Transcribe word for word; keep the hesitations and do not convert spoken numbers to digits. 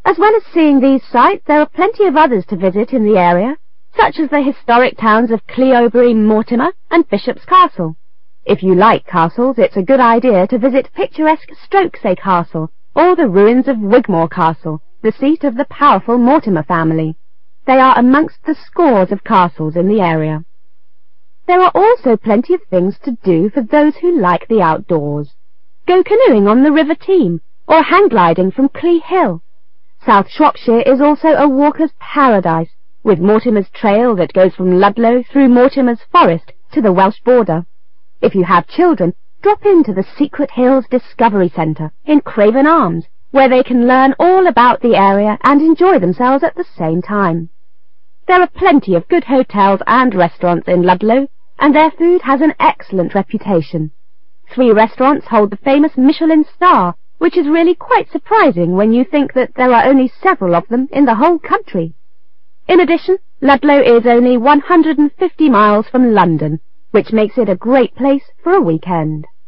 As well as seeing these sites, there are plenty of others to visit in the area, such as the historic towns of Cleobury, Mortimer and Bishop's Castle. If you like castles, it's a good idea to visit picturesque Stokesay Castle or the ruins of Wigmore Castle, the seat of the powerful Mortimer family. They are amongst the scores of castles in the area. There are also plenty of things to do for those who like the outdoors. Go canoeing on the River Teme or hang gliding from Clee Hill. South Shropshire is also a walker's paradise, with Mortimer's Trail that goes from Ludlow through Mortimer's Forest to the Welsh border. If you have children, drop into the Secret Hills Discovery Centre in Craven Arms, where they can learn all about the area and enjoy themselves at the same time. There are plenty of good hotels and restaurants in Ludlow, and their food has an excellent reputation. Three restaurants hold the famous Michelin star, which is really quite surprising when you think that there are only several of them in the whole country. In addition, Ludlow is only one hundred fifty miles from London, which makes it a great place for a weekend.